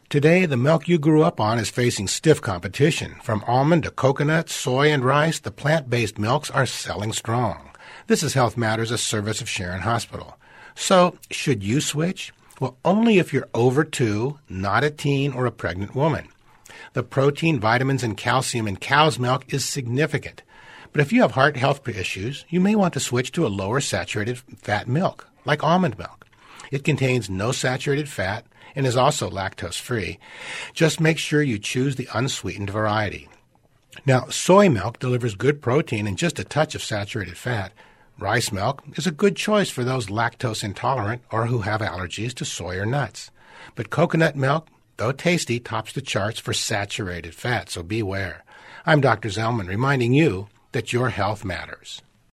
Today, the milk you grew up on is facing stiff competition. From almond to coconut, soy, and rice, the plant-based milks are selling strong. This is Health Matters, a service of Sharon Hospital. So, should you switch? Well, only if you're over 2, not a teen or a pregnant woman. The protein, vitamins, and calcium in cow's milk is significant. But if you have heart health issues, you may want to switch to a lower saturated fat milk, like almond milk. It contains no saturated fat and is also lactose-free. Just make sure you choose the unsweetened variety. Now, soy milk delivers good protein and just a touch of saturated fat. Rice milk is a good choice for those lactose intolerant or who have allergies to soy or nuts. But coconut milk, though tasty, tops the charts for saturated fat, so beware. I'm Dr. Zellman reminding you that your health matters.